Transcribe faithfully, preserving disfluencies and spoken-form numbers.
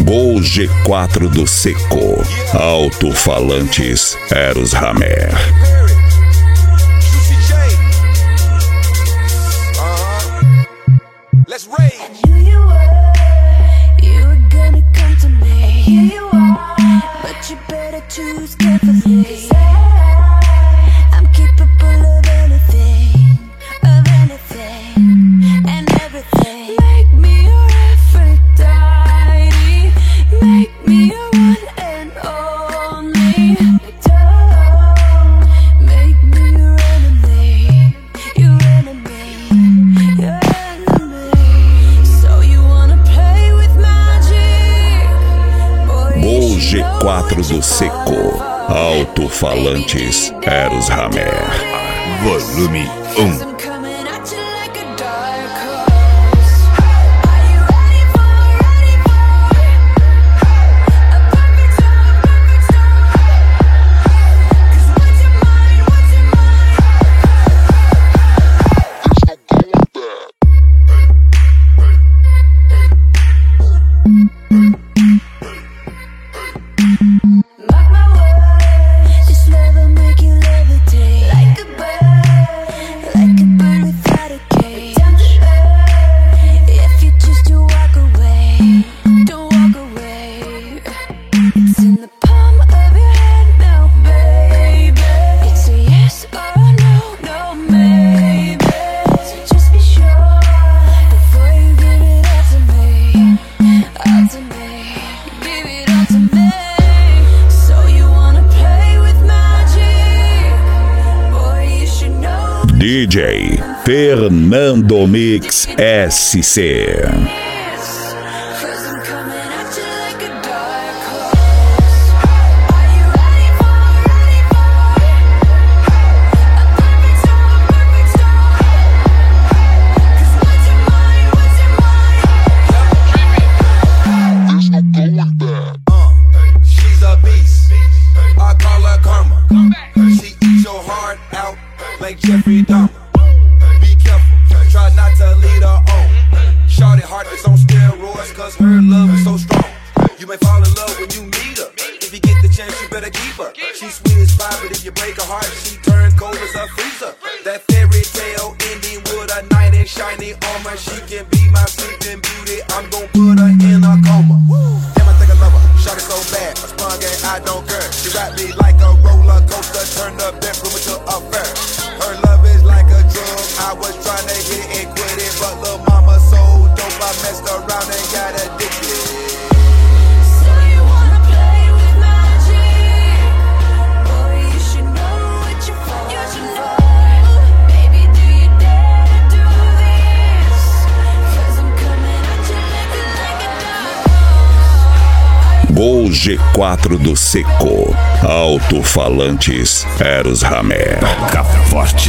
Gol G quatro do Seco. Alto-falantes Eros Hammer. Let's rage. I knew you were, you were gonna come to me. And here you are, but you better choose carefully. 'Cause I, I'm capable of anything, of anything, and everything. Make me your Aphrodite, make me your one and only. Don't make me your enemy, your enemy, your enemy. Gol G quatro do Seco. Alto-falantes Eros Hammer. Volume um. D J Fernando Mix S C. Jeffrey Dahmer. Be careful, try not to lead her on. Shorty heart is on steroids, cause her love is so strong. You may fall in love when you meet her. If you get the chance, you better keep her. She's sweet as pie, but if you break her heart, she turns cold as a freezer. That fairy tale ending with a knight in shiny armor. She can be my sleeping beauty, I'm gon' put her in a coma. Damn, I think I love her, shorty so bad, a sprung and I don't care. She wrapped me like a roller coaster, turned the bedroom into a fair. Her love is like a drug, I was trying to hit it and quit it, but lil' mama so dope, I messed around and got addicted. So you wanna play with magic? Boy, you should know what you're for. You should know. Baby, do you dare to do this? 'Cause I'm coming at you like a, like a dog. Gol G quatro do Seco. Alto-falantes Eros Hammer. Toca forte.